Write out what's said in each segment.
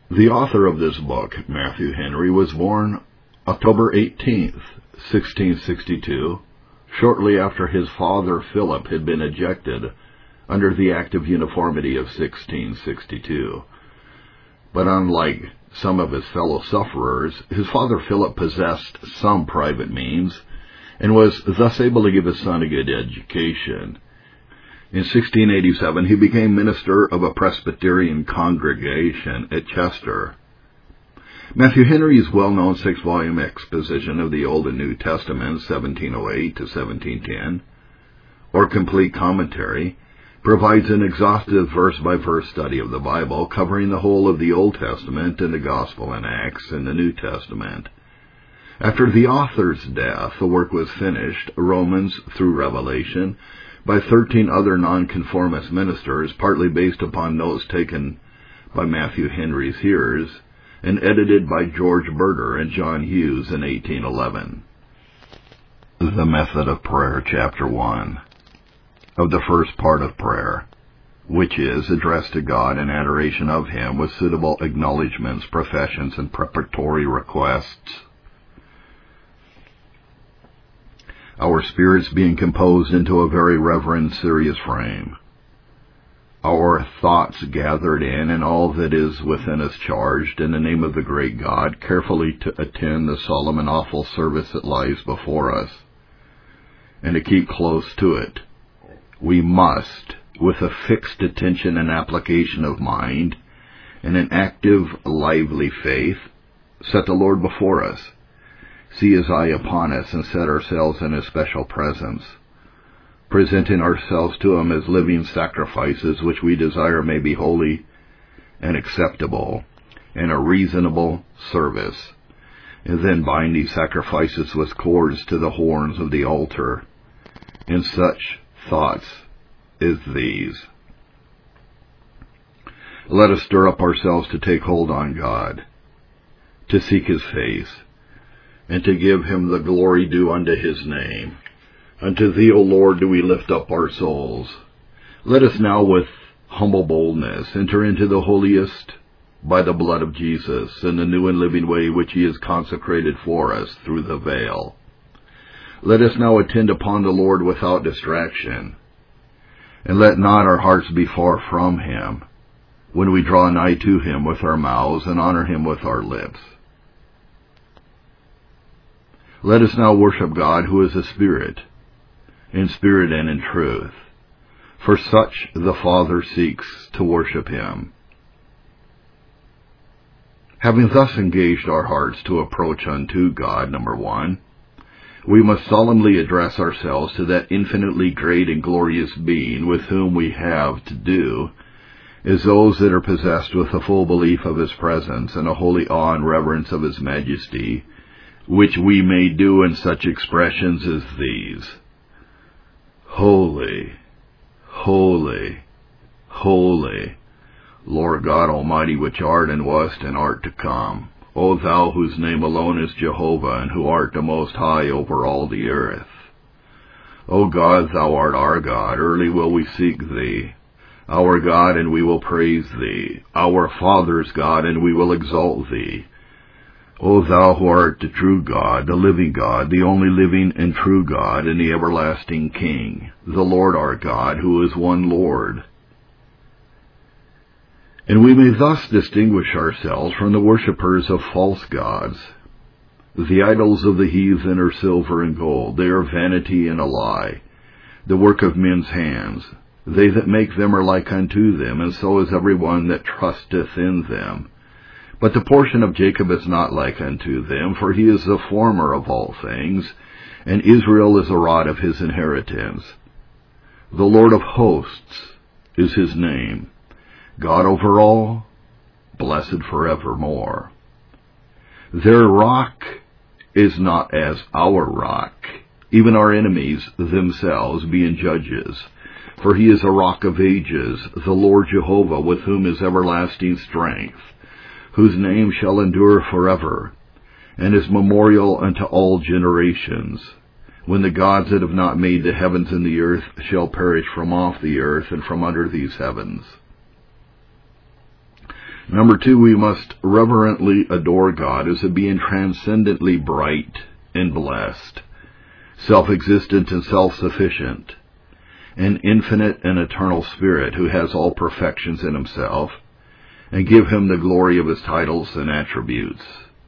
The author of this book, Matthew Henry, was born October 18th, 1662, shortly after his father Philip had been ejected under the Act of Uniformity of 1662. But unlike some of his fellow sufferers, his father Philip possessed some private means and was thus able to give his son a good education. In 1687, he became minister of a Presbyterian congregation at Chester. Matthew Henry's well-known 6-volume exposition of the Old and New Testaments, 1708 to 1710, or complete commentary, provides an exhaustive verse-by-verse study of the Bible, covering the whole of the Old Testament and the Gospel and Acts in the New Testament. After the author's death, the work was finished, Romans through Revelation, by 13 other nonconformist ministers, partly based upon notes taken by Matthew Henry's hearers, and edited by George Berger and John Hughes in 1811. The Method of Prayer, Chapter 1. Of the first part of prayer, which is addressed to God in adoration of Him with suitable acknowledgments, professions, and preparatory requests. Our spirits being composed into a very reverent, serious frame, our thoughts gathered in, and all that is within us charged, in the name of the great God, carefully to attend the solemn and awful service that lies before us, and to keep close to it, we must, with a fixed attention and application of mind, and an active, lively faith, set the Lord before us, see His eye upon us, and set ourselves in His special presence, presenting ourselves to Him as living sacrifices which we desire may be holy and acceptable, and a reasonable service, and then bind these sacrifices with cords to the horns of the altar, in such thoughts as these. Let us stir up ourselves to take hold on God, to seek His face, and to give Him the glory due unto His name. Unto Thee, O Lord, do we lift up our souls. Let us now with humble boldness enter into the holiest by the blood of Jesus, in the new and living way which He has consecrated for us through the veil. Let us now attend upon the Lord without distraction, and let not our hearts be far from Him, when we draw nigh to Him with our mouths and honor Him with our lips. Let us now worship God, who is a Spirit, in spirit and in truth, for such the Father seeks to worship Him. Having thus engaged our hearts to approach unto God, number 1, we must solemnly address ourselves to that infinitely great and glorious Being with whom we have to do, as those that are possessed with a full belief of His presence and a holy awe and reverence of His majesty, which we may do in such expressions as these: Holy, holy, holy, Lord God Almighty, which art and wast and art to come, O Thou whose name alone is Jehovah, and who art the Most High over all the earth. O God, Thou art our God, early will we seek Thee, our God, and we will praise Thee, our Father's God, and we will exalt Thee. O Thou who art the true God, the living God, the only living and true God, and the everlasting King, the Lord our God, who is one Lord. And we may thus distinguish ourselves from the worshippers of false gods. The idols of the heathen are silver and gold. They are vanity and a lie, the work of men's hands. They that make them are like unto them, and so is every one that trusteth in them. But the portion of Jacob is not like unto them, for he is the former of all things, and Israel is the rod of his inheritance. The Lord of hosts is His name, God over all, blessed forevermore. Their rock is not as our rock, even our enemies themselves being judges. For He is a rock of ages, the Lord Jehovah, with whom is everlasting strength, whose name shall endure forever, and is memorial unto all generations. When the gods that have not made the heavens and the earth shall perish from off the earth and from under these heavens. Number 2, we must reverently adore God as a being transcendently bright and blessed, self-existent and self-sufficient, an infinite and eternal Spirit who has all perfections in himself, and give him the glory of his titles and attributes.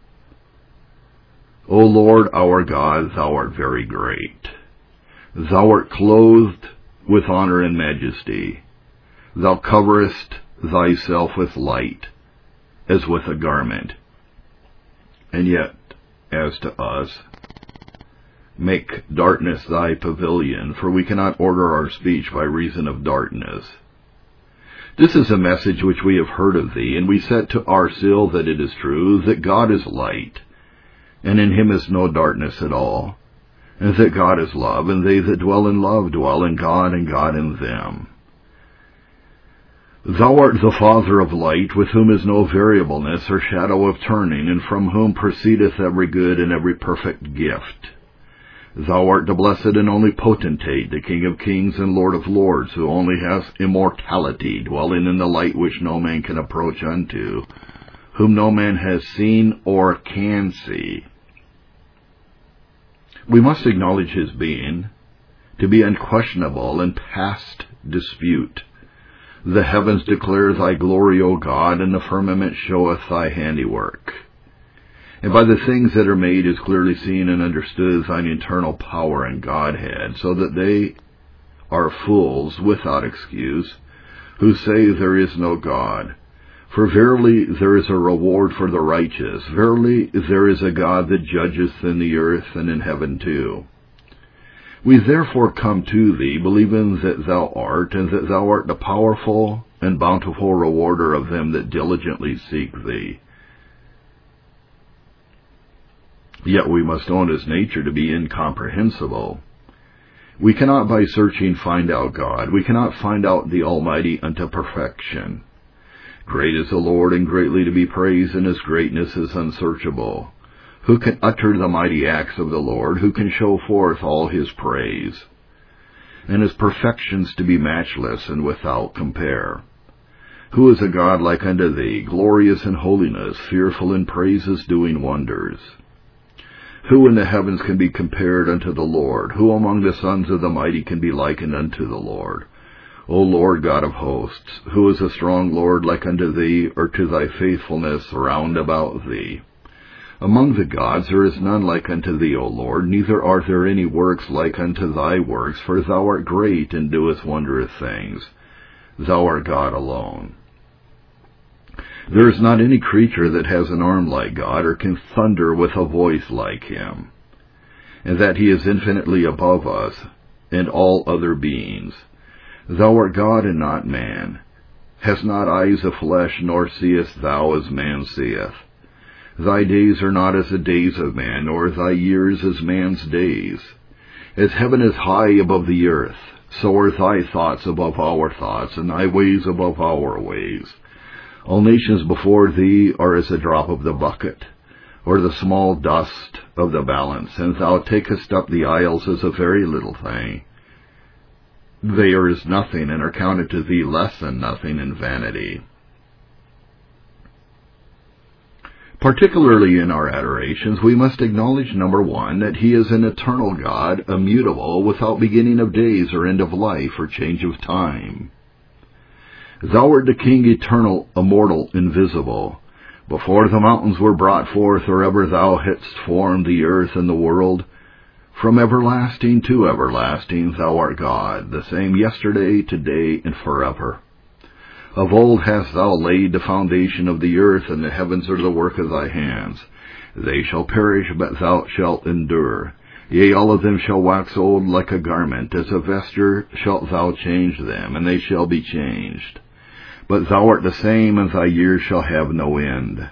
O Lord our God, thou art very great. Thou art clothed with honor and majesty. Thou coverest thyself with light, as with a garment. And yet, as to us, make darkness thy pavilion, for we cannot order our speech by reason of darkness. This is a message which we have heard of thee, and we set to our seal that it is true, that God is light, and in him is no darkness at all, and that God is love, and they that dwell in love dwell in God, and God in them. Thou art the Father of light, with whom is no variableness or shadow of turning, and from whom proceedeth every good and every perfect gift. Thou art the blessed and only potentate, the King of kings and Lord of lords, who only has immortality, dwelling in the light which no man can approach unto, whom no man has seen or can see. We must acknowledge his being to be unquestionable and past dispute. The heavens declare thy glory, O God, and the firmament showeth thy handiwork. And by the things that are made is clearly seen and understood thine eternal power and Godhead, so that they are fools without excuse, who say there is no God. For verily there is a reward for the righteous. Verily there is a God that judgeth in the earth and in heaven too. We therefore come to thee, believing that thou art, and that thou art the powerful and bountiful rewarder of them that diligently seek thee. Yet we must own his nature to be incomprehensible. We cannot by searching find out God. We cannot find out the Almighty unto perfection. Great is the Lord, and greatly to be praised, and his greatness is unsearchable. Who can utter the mighty acts of the Lord? Who can show forth all his praise? And his perfections to be matchless and without compare. Who is a God like unto thee, glorious in holiness, fearful in praises, doing wonders? Who in the heavens can be compared unto the Lord? Who among the sons of the mighty can be likened unto the Lord? O Lord God of hosts, who is a strong Lord like unto thee, or to thy faithfulness round about thee? Among the gods there is none like unto thee, O Lord, neither are there any works like unto thy works, for thou art great, and doest wondrous things. Thou art God alone. There is not any creature that has an arm like God, or can thunder with a voice like him, and that he is infinitely above us and all other beings. Thou art God and not man, hast not eyes of flesh, nor seest thou as man seeth. Thy days are not as the days of man, nor thy years as man's days. As heaven is high above the earth, so are thy thoughts above our thoughts, and thy ways above our ways. All nations before thee are as a drop of the bucket, or the small dust of the balance, and thou takest up the isles as a very little thing. They are as nothing, and are counted to thee less than nothing in vanity. Particularly in our adorations, we must acknowledge, number 1, that he is an eternal God, immutable, without beginning of days or end of life or change of time. Thou art the King eternal, immortal, invisible. Before the mountains were brought forth, or ever thou hadst formed the earth and the world, from everlasting to everlasting thou art God, the same yesterday, today, and forever. Of old hast thou laid the foundation of the earth, and the heavens are the work of thy hands. They shall perish, but thou shalt endure. Yea, all of them shall wax old like a garment. As a vesture shalt thou change them, and they shall be changed. But thou art the same, and thy years shall have no end.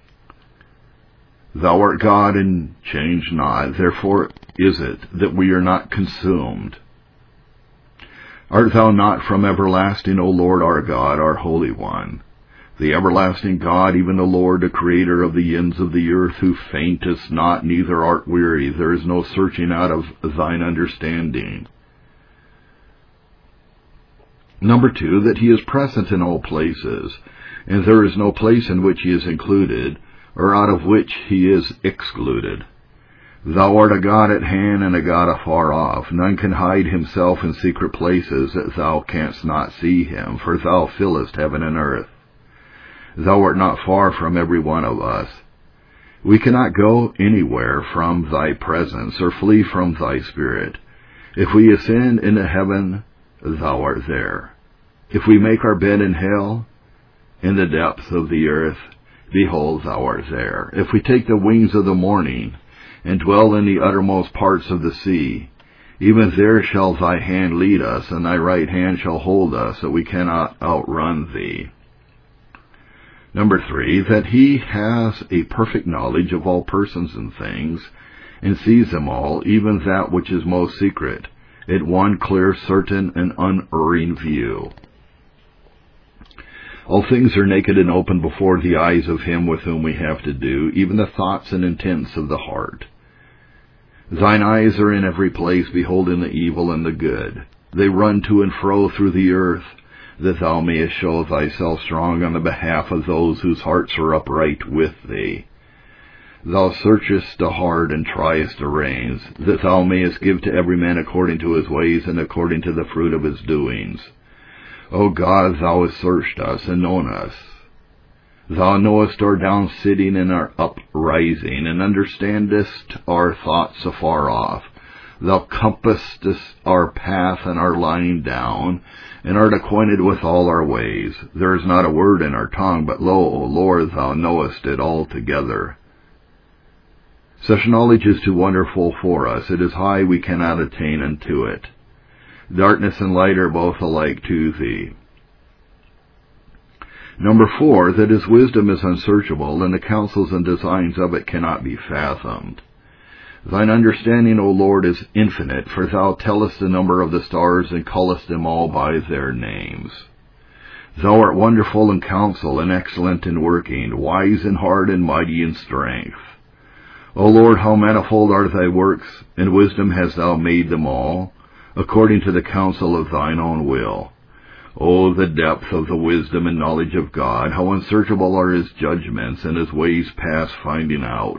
Thou art God, and change not. Therefore is it that we are not consumed. Art thou not from everlasting, O Lord our God, our Holy One, the everlasting God, even the Lord, the Creator of the ends of the earth, who faintest not, neither art weary? There is no searching out of thine understanding. Number 2, that he is present in all places. and there is no place in which he is included, or out of which he is excluded. Thou art a God at hand and a God afar off. None can hide himself in secret places, that thou canst not see him, for thou fillest heaven and earth. Thou art not far from every one of us. We cannot go anywhere from thy presence, or flee from thy spirit. If we ascend into heaven, thou art there. If we make our bed in hell, in the depths of the earth, behold, thou art there. If we take the wings of the morning, and dwell in the uttermost parts of the sea, even there shall thy hand lead us, and thy right hand shall hold us, that we cannot outrun thee. Number 3, that he has a perfect knowledge of all persons and things, and sees them all, even that which is most secret, at one clear, certain, and unerring view. All things are naked and open before the eyes of him with whom we have to do, even the thoughts and intents of the heart. Thine eyes are in every place, beholding the evil and the good. They run to and fro through the earth, that thou mayest show thyself strong on the behalf of those whose hearts are upright with thee. Thou searchest the heart and triest the reins, that thou mayest give to every man according to his ways and according to the fruit of his doings. O God, thou hast searched us and known us. Thou knowest our down sitting and our uprising, and understandest our thoughts afar off. Thou compassest our path and our lying down, and art acquainted with all our ways. There is not a word in our tongue, but lo, O Lord, thou knowest it altogether. Such knowledge is too wonderful for us. It is high, we cannot attain unto it. Darkness and light are both alike to thee. Number 4, that his wisdom is unsearchable, and the counsels and designs of it cannot be fathomed. Thine understanding, O Lord, is infinite, for thou tellest the number of the stars, and callest them all by their names. Thou art wonderful in counsel, and excellent in working, wise in heart, and mighty in strength. O Lord, how manifold are thy works, and wisdom hast thou made them all, according to the counsel of thine own will. O the depth of the wisdom and knowledge of God, how unsearchable are his judgments, and his ways past finding out.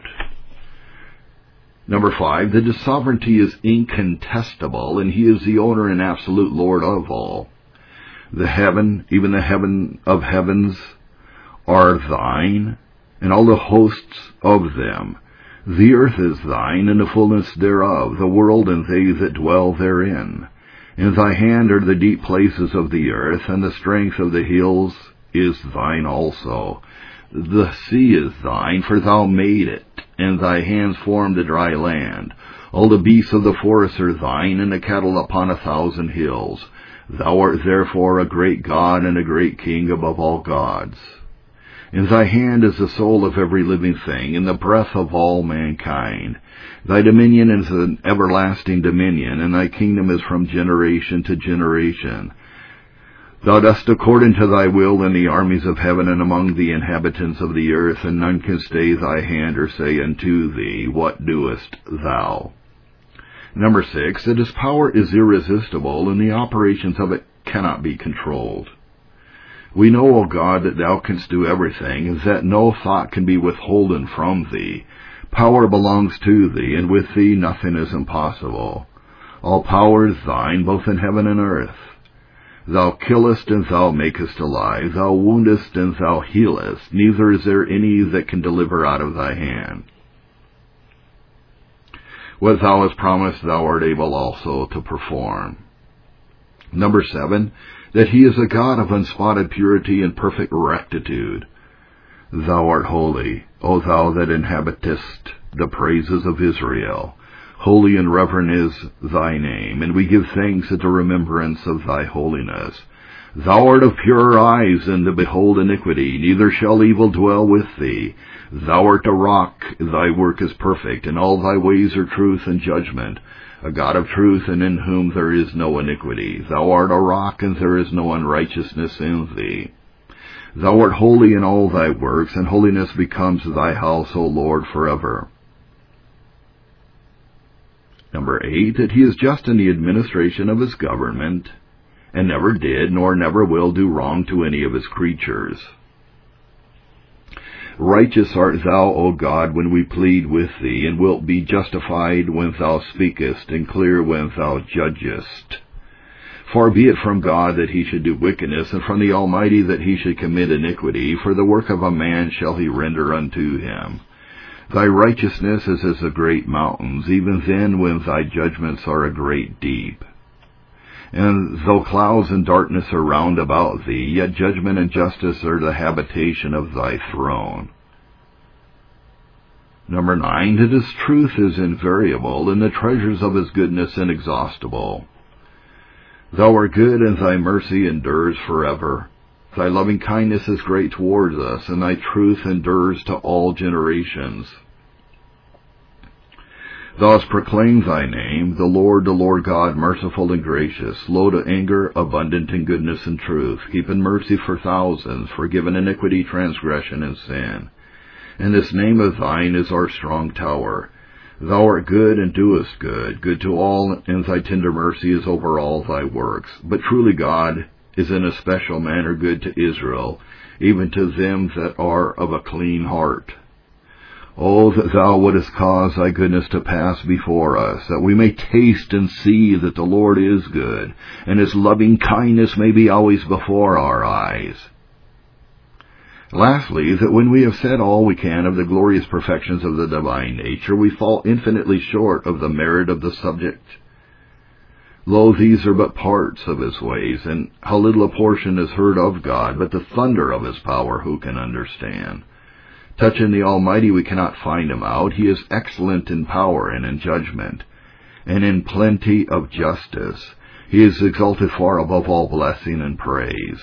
Number 5, that his sovereignty is incontestable, and he is the owner and absolute Lord of all. The heaven, even the heaven of heavens, are thine, and all the hosts of them. The earth is thine, and the fullness thereof, the world and they that dwell therein. In thy hand are the deep places of the earth, and the strength of the hills is thine also. The sea is thine, for thou made it, and thy hands formed the dry land. All the beasts of the forest are thine, and the cattle upon 1,000 hills. Thou art therefore a great God and a great King above all gods. In thy hand is the soul of every living thing, and the breath of all mankind. Thy dominion is an everlasting dominion, and thy kingdom is from generation to generation. Thou dost according to thy will in the armies of heaven and among the inhabitants of the earth, and none can stay thy hand or say unto thee, what doest thou? Number 6, that his power is irresistible, and the operations of it cannot be controlled. We know, O God, that thou canst do everything, and that no thought can be withholden from thee. Power belongs to thee, and with thee nothing is impossible. All power is thine, both in heaven and earth. Thou killest, and thou makest alive. Thou woundest, and thou healest. Neither is there any that can deliver out of thy hand. What thou hast promised, thou art able also to perform. Number 7, that he is a God of unspotted purity and perfect rectitude. Thou art holy, O thou that inhabitest the praises of Israel. Holy and reverend is thy name, and we give thanks at the remembrance of thy holiness. Thou art of purer eyes than to behold iniquity, neither shall evil dwell with thee. Thou art a rock, thy work is perfect, and all thy ways are truth and judgment. A God of truth, and in whom there is no iniquity. Thou art a rock, and there is no unrighteousness in thee. Thou art holy in all thy works, and holiness becomes thy house, O Lord, forever. Number 8, that he is just in the administration of his government, and never did, nor never will do wrong to any of his creatures. Righteous art thou, O God, when we plead with thee, and wilt be justified when thou speakest, and clear when thou judgest. Far be it from God that he should do wickedness, and from the Almighty that he should commit iniquity, for the work of a man shall he render unto him. Thy righteousness is as the great mountains, even then when thy judgments are a great deep. And though clouds and darkness are round about thee, yet judgment and justice are the habitation of thy throne. Number 9, that his truth is invariable, and the treasures of his goodness inexhaustible. Thou art good, and thy mercy endures forever. Thy loving kindness is great towards us, and thy truth endures to all generations. Thou hast proclaimed thy name, the Lord God, merciful and gracious, slow to anger, abundant in goodness and truth, keeping mercy for thousands, forgiving iniquity, transgression, and sin. And this name of thine is our strong tower. Thou art good and doest good, good to all, and thy tender mercy is over all thy works. But truly God is in a special manner good to Israel, even to them that are of a clean heart. Oh, that thou wouldest cause thy goodness to pass before us, that we may taste and see that the Lord is good, and his loving kindness may be always before our eyes. Lastly, that when we have said all we can of the glorious perfections of the divine nature, we fall infinitely short of the merit of the subject. Lo, these are but parts of his ways, and how little a portion is heard of God, but the thunder of his power who can understand? Touching the Almighty we cannot find him out. He is excellent in power and in judgment, and in plenty of justice. He is exalted far above all blessing and praise.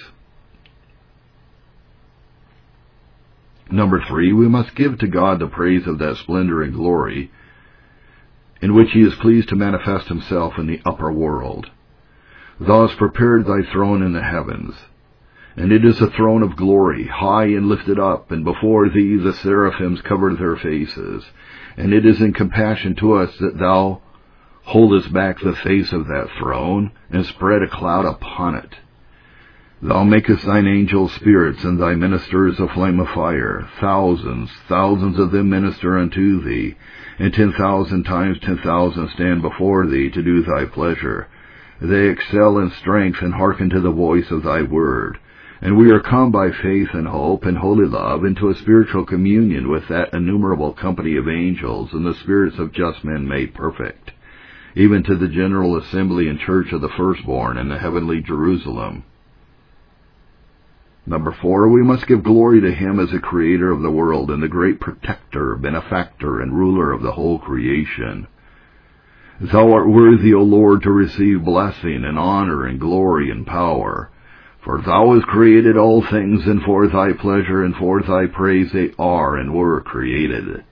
Number 3, we must give to God the praise of that splendor and glory in which he is pleased to manifest himself in the upper world. Thou hast prepared thy throne in the heavens, and it is a throne of glory, high and lifted up, and before thee the seraphims cover their faces. And it is in compassion to us that thou holdest back the face of that throne, and spread a cloud upon it. Thou makest thine angels spirits, and thy ministers a flame of fire. Thousands of them minister unto thee, and 10,000 times 10,000 stand before thee to do thy pleasure. They excel in strength, and hearken to the voice of thy word. And we are come by faith and hope and holy love into a spiritual communion with that innumerable company of angels and the spirits of just men made perfect, even to the general assembly and church of the firstborn in the heavenly Jerusalem. Number 4, we must give glory to him as the creator of the world and the great protector, benefactor, and ruler of the whole creation. Thou art worthy, O Lord, to receive blessing and honor and glory and power. For thou hast created all things, and for thy pleasure and for thy praise they are and were created.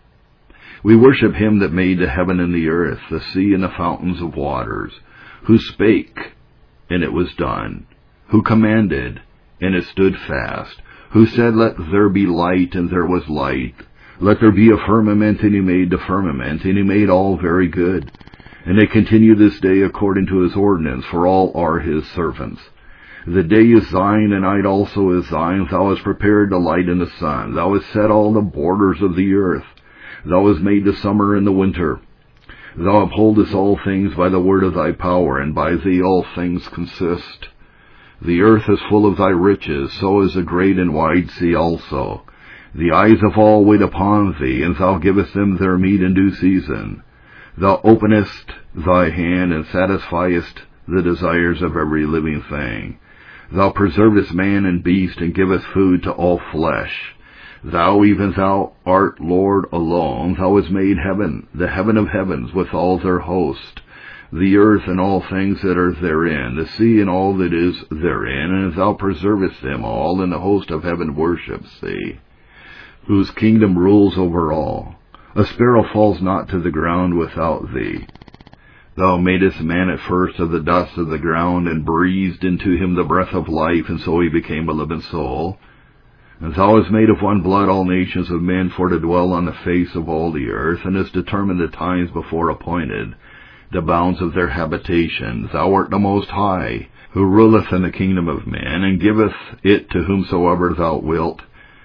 We worship him that made the heaven and the earth, the sea and the fountains of waters, who spake, and it was done, who commanded, and it stood fast, who said, Let there be light, and there was light. Let there be a firmament, and he made the firmament, and he made all very good. And they continue this day according to his ordinance, for all are his servants. The day is thine, and night also is thine. Thou hast prepared the light and the sun. Thou hast set all the borders of the earth. Thou hast made the summer and the winter. Thou upholdest all things by the word of thy power, and by thee all things consist. The earth is full of thy riches, so is the great and wide sea also. The eyes of all wait upon thee, and thou givest them their meat in due season. Thou openest thy hand, and satisfiest the desires of every living thing. Thou preservest man and beast, and givest food to all flesh. Thou, even thou, art Lord alone. Thou hast made heaven, the heaven of heavens, with all their host, the earth and all things that are therein, the sea and all that is therein, and thou preservest them all, and the host of heaven worships thee, whose kingdom rules over all. A sparrow falls not to the ground without thee. Thou madest man at first of the dust of the ground, and breathed into him the breath of life, and so he became a living soul. And thou hast made of one blood all nations of men for to dwell on the face of all the earth, and hast determined the times before appointed, the bounds of their habitation. Thou art the Most High, who ruleth in the kingdom of men, and giveth it to whomsoever thou wilt.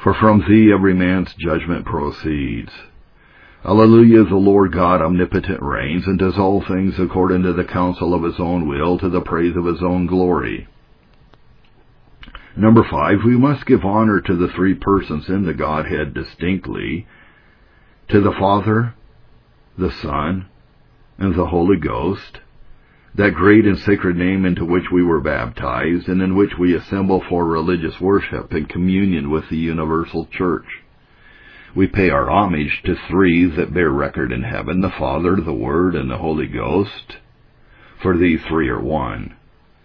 For from thee every man's judgment proceeds. Alleluia, the Lord God omnipotent reigns, and does all things according to the counsel of his own will, to the praise of his own glory. Number 5, we must give honor to the three persons in the Godhead distinctly, to the Father, the Son, and the Holy Ghost, that great and sacred name into which we were baptized, and in which we assemble for religious worship and communion with the universal church. We pay our homage to three that bear record in heaven, the Father, the Word, and the Holy Ghost, for these three are one.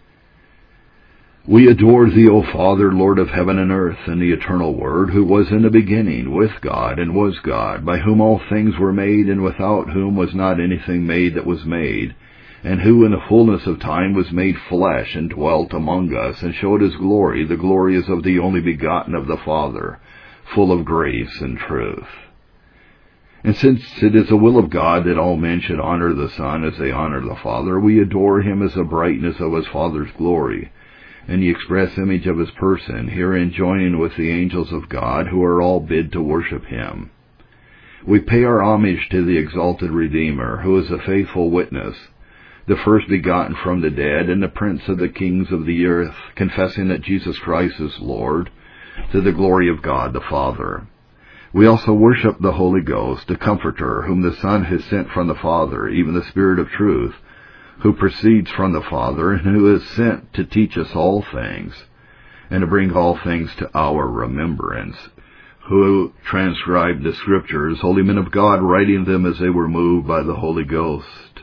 We adore thee, O Father, Lord of heaven and earth, and the eternal Word, who was in the beginning with God and was God, by whom all things were made, and without whom was not anything made that was made, and who in the fullness of time was made flesh, and dwelt among us, and showed his glory. The glory is of the only begotten of the Father, full of grace and truth. And since it is the will of God that all men should honor the Son as they honor the Father, we adore him as the brightness of his Father's glory, and the express image of his person, herein joining with the angels of God, who are all bid to worship him. We pay our homage to the exalted Redeemer, who is a faithful witness, the first begotten from the dead, and the Prince of the kings of the earth, confessing that Jesus Christ is Lord, to the glory of God the Father. We also worship the Holy Ghost, the Comforter, whom the Son has sent from the Father, even the Spirit of truth, who proceeds from the Father, and who is sent to teach us all things, and to bring all things to our remembrance, who transcribed the Scriptures, holy men of God, writing them as they were moved by the Holy Ghost.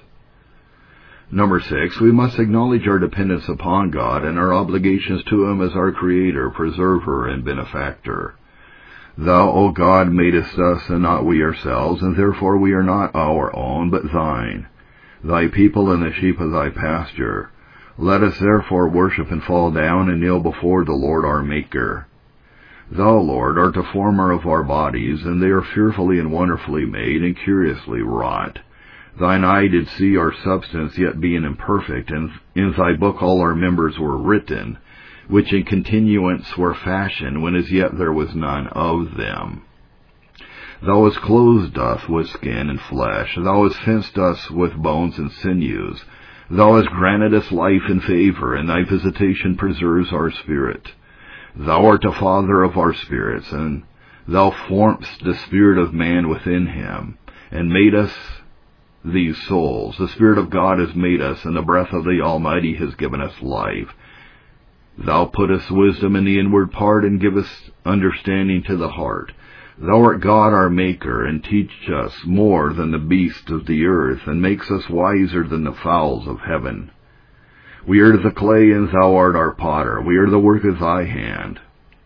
Number 6, we must acknowledge our dependence upon God and our obligations to him as our Creator, Preserver, and Benefactor. Thou, O God, madest us, and not we ourselves, and therefore we are not our own, but thine, thy people and the sheep of thy pasture. Let us therefore worship and fall down and kneel before the Lord our Maker. Thou, Lord, art the former of our bodies, and they are fearfully and wonderfully made, and curiously wrought. Thine eye did see our substance, yet being imperfect, and in thy book all our members were written, which in continuance were fashioned, when as yet there was none of them. Thou hast clothed us with skin and flesh, thou hast fenced us with bones and sinews, thou hast granted us life and favor, and thy visitation preserves our spirit. Thou art the Father of our spirits, and thou formedst the spirit of man within him, and made us these souls. The Spirit of God has made us, and the breath of the Almighty has given us life. Thou puttest wisdom in the inward part, and givest understanding to the heart. Thou art God our Maker, and teach us more than the beasts of the earth, and makes us wiser than the fowls of heaven. We are the clay, and thou art our potter. We are the work of thy hand.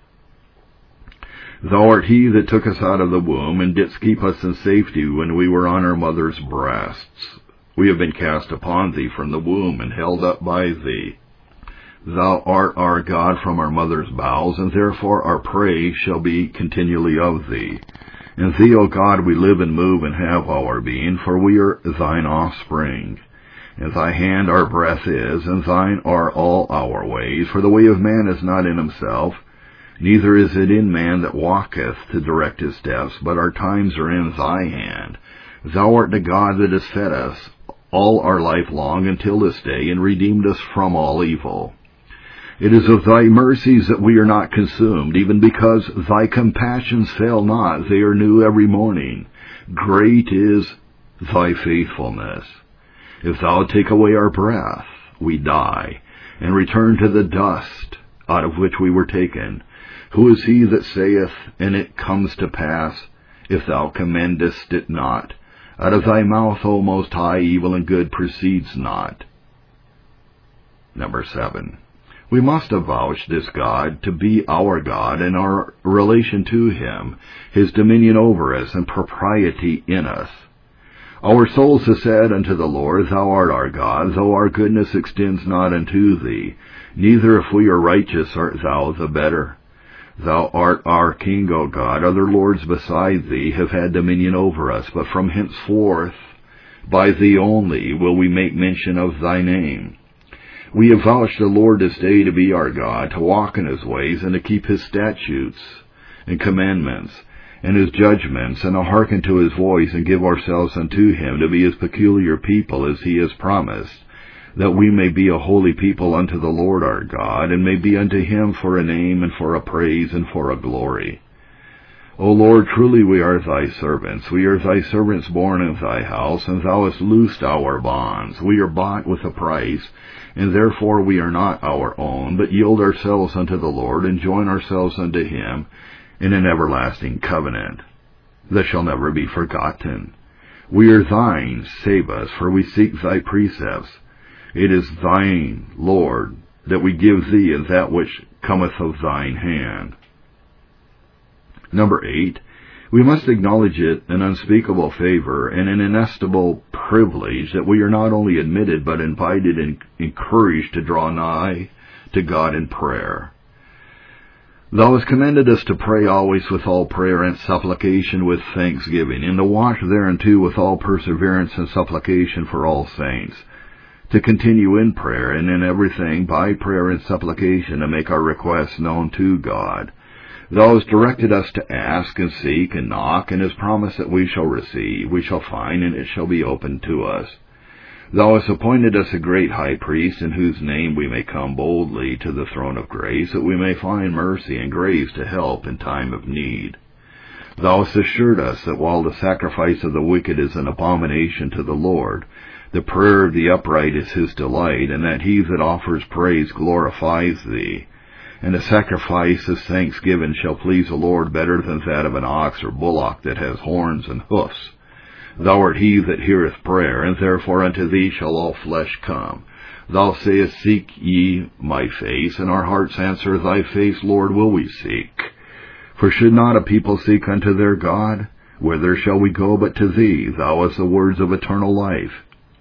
Thou art he that took us out of the womb, and didst keep us in safety when we were on our mother's breasts. We have been cast upon thee from the womb, and held up by thee. Thou art our God from our mother's bowels, and therefore our praise shall be continually of thee. In thee, O God, we live and move and have our being, for we are thine offspring. In thy hand our breath is, and thine are all our ways. For the way of man is not in himself, neither is it in man that walketh to direct his steps, but our times are in thy hand. Thou art the God that has fed us all our life long until this day, and redeemed us from all evil. It is of thy mercies that we are not consumed, even because thy compassions fail not. They are new every morning. Great is thy faithfulness. If thou take away our breath, we die, and return to the dust out of which we were taken. Who is he that saith, and it comes to pass, if thou commendest it not? Out of thy mouth, O Most High, evil and good proceeds not. Number 7. We must avouch this God to be our God, and our relation to him, his dominion over us, and propriety in us. Our souls have said unto the Lord, Thou art our God, though our goodness extends not unto thee. Neither if we are righteous art thou the better. Thou art our King, O God. Other lords beside thee have had dominion over us, but from henceforth by thee only will we make mention of thy name. We avouch the Lord this day to be our God, to walk in his ways, and to keep his statutes, and commandments, and his judgments, and to hearken to his voice, and give ourselves unto him, to be his peculiar people, as he has promised, that we may be a holy people unto the Lord our God, and may be unto him for a name, and for a praise, and for a glory. O Lord, truly we are thy servants. We are thy servants born in thy house, and thou hast loosed our bonds. We are bought with a price, and therefore we are not our own, but yield ourselves unto the Lord, and join ourselves unto him in an everlasting covenant that shall never be forgotten. We are thine, save us, for we seek thy precepts. It is thine, Lord, that we give thee, and that which cometh of thine hand. Number 8, we must acknowledge it an unspeakable favor and an inestimable privilege that we are not only admitted but invited and encouraged to draw nigh to God in prayer. Thou hast commanded us to pray always with all prayer and supplication with thanksgiving, and to watch thereunto with all perseverance and supplication for all saints, to continue in prayer, and in everything by prayer and supplication to make our requests known to God. Thou hast directed us to ask and seek and knock, and hast promised that we shall receive, we shall find, and it shall be opened to us. Thou hast appointed us a great high priest, in whose name we may come boldly to the throne of grace, that we may find mercy and grace to help in time of need. Thou hast assured us that while the sacrifice of the wicked is an abomination to the Lord, the prayer of the upright is his delight, and that he that offers praise glorifies thee. And a sacrifice of thanksgiving shall please the Lord better than that of an ox or bullock that has horns and hoofs. Thou art he that heareth prayer, and therefore unto thee shall all flesh come. Thou sayest, Seek ye my face, and our hearts answer, Thy face, Lord, will we seek. For should not a people seek unto their God? Whither shall we go but to thee? Thou hast the words of eternal life.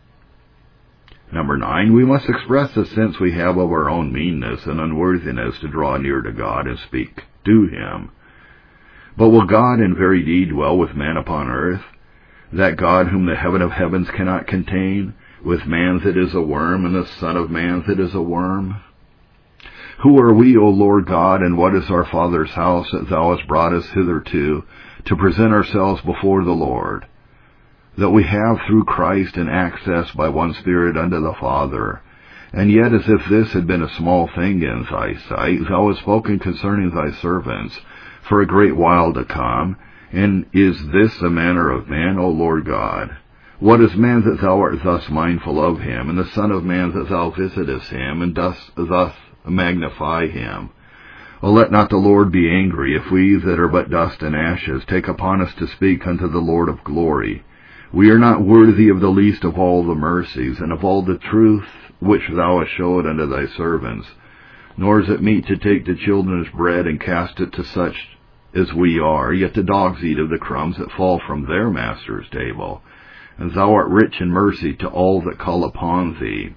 Number 9, we must express the sense we have of our own meanness and unworthiness to draw near to God and speak to him. But will God in very deed dwell with man upon earth? That God whom the heaven of heavens cannot contain, with man that is a worm, and the son of man that is a worm? Who are we, O Lord God, and what is our Father's house that thou hast brought us hitherto, to present ourselves before the Lord? That we have through Christ an access by one Spirit unto the Father. And yet, as if this had been a small thing in thy sight, thou hast spoken concerning thy servants for a great while to come. And is this the manner of man, O Lord God? What is man that thou art thus mindful of him, and the Son of man that thou visitest him, and dost thus magnify him? O let not the Lord be angry, if we that are but dust and ashes take upon us to speak unto the Lord of glory. We are not worthy of the least of all the mercies, and of all the truth which thou hast showed unto thy servants. Nor is it meet to take the children's bread and cast it to such as we are, yet the dogs eat of the crumbs that fall from their master's table. And thou art rich in mercy to all that call upon thee.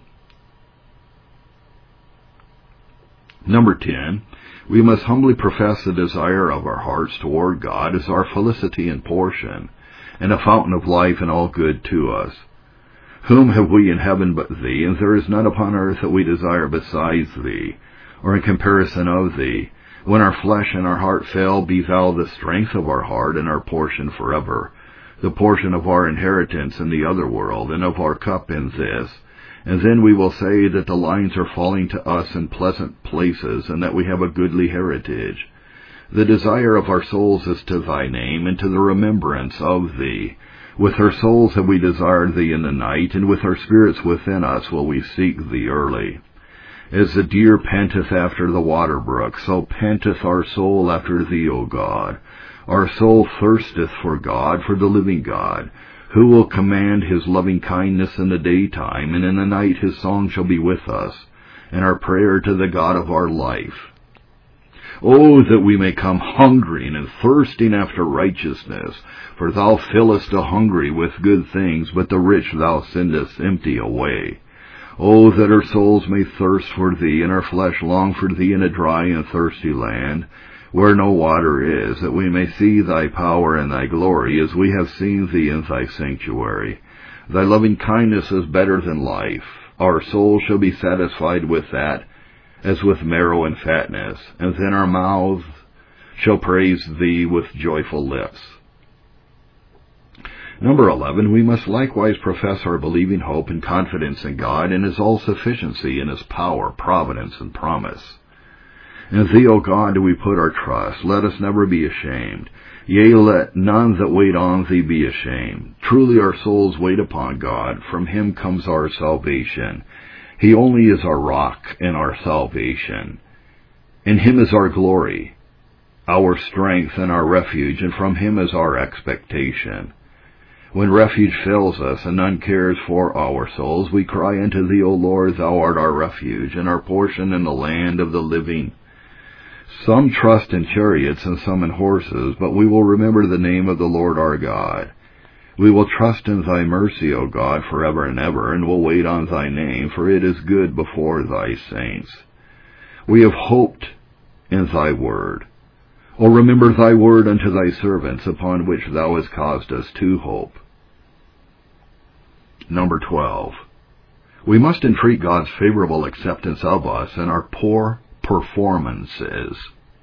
Number 10, we must humbly profess the desire of our hearts toward God as our felicity and portion, and a fountain of life and all good to us. Whom have we in heaven but thee? And there is none upon earth that we desire besides thee, or in comparison of thee. When our flesh and our heart fail, be thou the strength of our heart and our portion forever, the portion of our inheritance in the other world, and of our cup in this. And then we will say that the lines are falling to us in pleasant places, and that we have a goodly heritage. The desire of our souls is to thy name, and to the remembrance of thee. With our souls have we desired thee in the night, and with our spirits within us will we seek thee early. As the deer panteth after the water brook, so panteth our soul after thee, O God. Our soul thirsteth for God, for the living God, who will command his loving kindness in the daytime, and in the night his song shall be with us, and our prayer to the God of our life. Oh, that we may come hungering and thirsting after righteousness, for thou fillest the hungry with good things, but the rich thou sendest empty away. Oh, that our souls may thirst for thee, and our flesh long for thee in a dry and thirsty land, where no water is, that we may see thy power and thy glory, as we have seen thee in thy sanctuary. Thy loving kindness is better than life. Our soul shall be satisfied with that, as with marrow and fatness, and then our mouths shall praise thee with joyful lips. Number 11, we must likewise profess our believing hope and confidence in God and His all-sufficiency in His power, providence, and promise. In Thee, O God, do we put our trust. Let us never be ashamed. Yea, let none that wait on Thee be ashamed. Truly our souls wait upon God. From Him comes our salvation. He only is our rock and our salvation. In Him is our glory, our strength and our refuge, and from Him is our expectation. When refuge fails us and none cares for our souls, we cry unto Thee, O Lord, Thou art our refuge and our portion in the land of the living. Some trust in chariots and some in horses, but we will remember the name of the Lord our God. We will trust in Thy mercy, O God, forever and ever, and will wait on Thy name, for it is good before Thy saints. We have hoped in Thy word. O remember Thy word unto Thy servants, upon which Thou hast caused us to hope. Number 12. We must entreat God's favorable acceptance of us and our poor performances.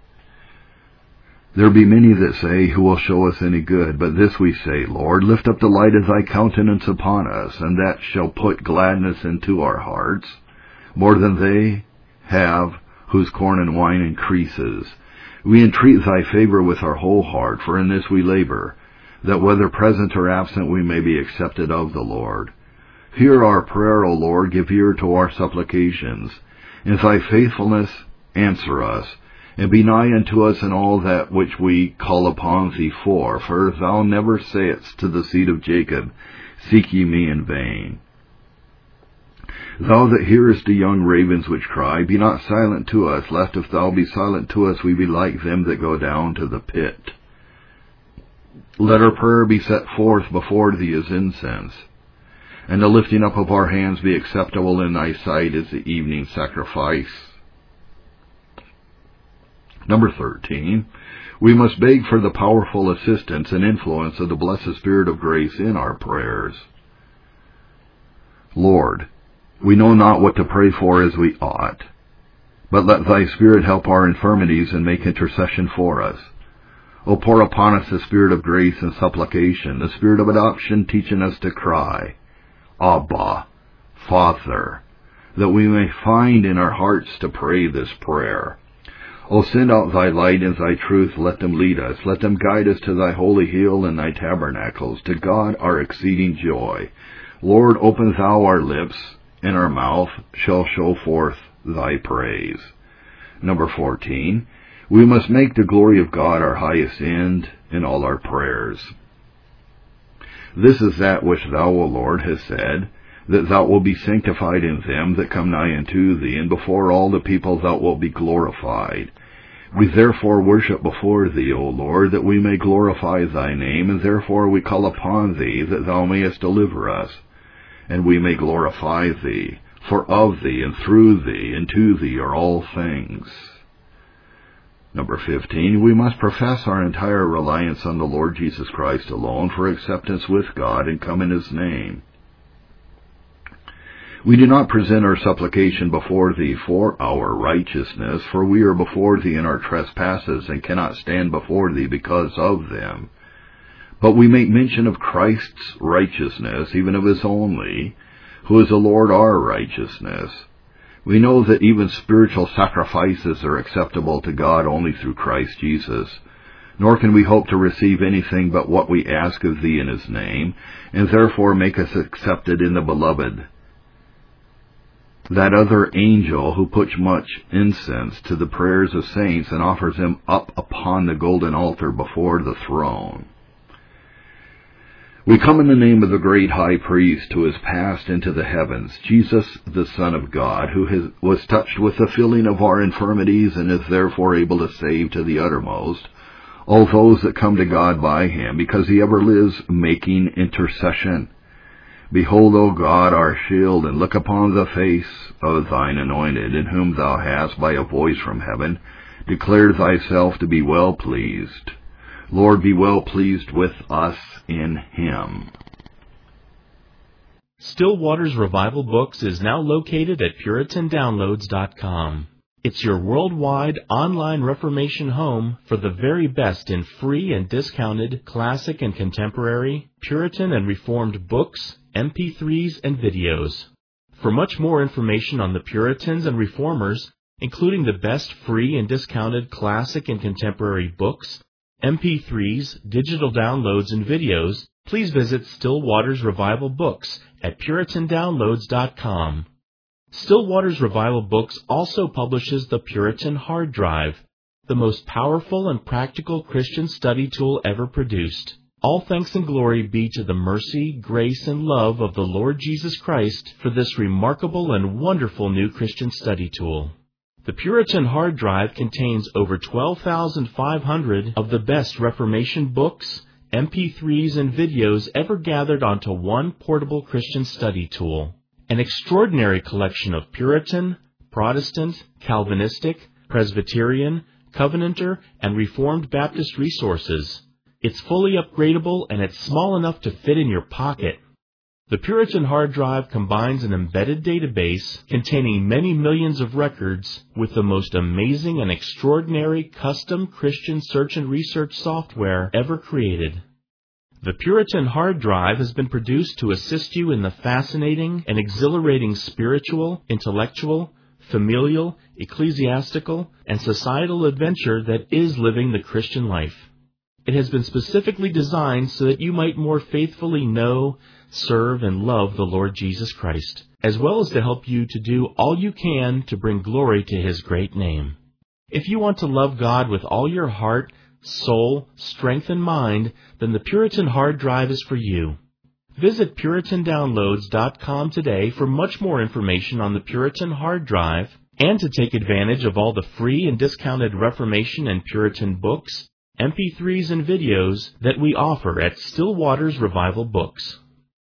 There be many that say, who will show us any good? But this we say, Lord, lift up the light of Thy countenance upon us, and that shall put gladness into our hearts, more than they have whose corn and wine increases. We entreat Thy favor with our whole heart, for in this we labor, that whether present or absent we may be accepted of the Lord. Hear our prayer, O Lord, give ear to our supplications. In Thy faithfulness answer us, and be nigh unto us in all that which we call upon Thee for Thou never sayest to the seed of Jacob, Seek ye me in vain. Thou that hearest the young ravens which cry, be not silent to us, lest if Thou be silent to us, we be like them that go down to the pit. Let our prayer be set forth before Thee as incense, and the lifting up of our hands be acceptable in Thy sight as the evening sacrifice. Number 13, we must beg for the powerful assistance and influence of the blessed Spirit of grace in our prayers. Lord, we know not what to pray for as we ought, but let Thy Spirit help our infirmities and make intercession for us. O pour upon us the Spirit of grace and supplication, the Spirit of adoption teaching us to cry, Abba, Father, that we may find in our hearts to pray this prayer. O send out Thy light and Thy truth, let them lead us, let them guide us to Thy holy hill and Thy tabernacles, to God our exceeding joy. Lord, open Thou our lips, and our mouth shall show forth Thy praise. Number 14, we must make the glory of God our highest end in all our prayers. This is that which Thou, O Lord, hast said, that Thou wilt be sanctified in them that come nigh unto Thee, and before all the people Thou wilt be glorified. We therefore worship before Thee, O Lord, that we may glorify Thy name, and therefore we call upon Thee, that Thou mayest deliver us, and we may glorify Thee, for of Thee, and through Thee, and to Thee are all things. Number 15, we must profess our entire reliance on the Lord Jesus Christ alone for acceptance with God and come in His name. We do not present our supplication before Thee for our righteousness, for we are before Thee in our trespasses and cannot stand before Thee because of them. But we make mention of Christ's righteousness, even of His only, who is the Lord our righteousness. We know that even spiritual sacrifices are acceptable to God only through Christ Jesus. Nor can we hope to receive anything but what we ask of Thee in His name, and therefore make us accepted in the Beloved, that other angel who puts much incense to the prayers of saints and offers them up upon the golden altar before the throne. We come in the name of the great high priest who has passed into the heavens, Jesus the Son of God, who was touched with the feeling of our infirmities and is therefore able to save to the uttermost all those that come to God by Him, because He ever lives making intercession. Behold, O God, our shield, and look upon the face of Thine anointed, in whom Thou hast, by a voice from heaven, declared Thyself to be well pleased. Lord, be well pleased with us in Him. Still Waters Revival Books is now located at PuritanDownloads.com. It's your worldwide online Reformation home for the very best in free and discounted classic and contemporary, Puritan and Reformed books, MP3s, and videos. For much more information on the Puritans and Reformers, including the best free and discounted classic and contemporary books, MP3s, digital downloads, and videos, please visit Still Waters Revival Books at PuritanDownloads.com. Still Waters Revival Books also publishes the Puritan Hard Drive, the most powerful and practical Christian study tool ever produced. All thanks and glory be to the mercy, grace, and love of the Lord Jesus Christ for this remarkable and wonderful new Christian study tool. The Puritan Hard Drive contains over 12,500 of the best Reformation books, MP3s, and videos ever gathered onto one portable Christian study tool. An extraordinary collection of Puritan, Protestant, Calvinistic, Presbyterian, Covenanter, and Reformed Baptist resources. It's fully upgradable and it's small enough to fit in your pocket. The Puritan Hard Drive combines an embedded database containing many millions of records with the most amazing and extraordinary custom Christian search and research software ever created. The Puritan Hard Drive has been produced to assist you in the fascinating and exhilarating spiritual, intellectual, familial, ecclesiastical, and societal adventure that is living the Christian life. It has been specifically designed so that you might more faithfully know, serve, and love the Lord Jesus Christ, as well as to help you to do all you can to bring glory to His great name. If you want to love God with all your heart, soul, strength, and mind, then the Puritan Hard Drive is for you. Visit PuritanDownloads.com today for much more information on the Puritan Hard Drive and to take advantage of all the free and discounted Reformation and Puritan books, MP3s, and videos that we offer at Still Waters Revival Books.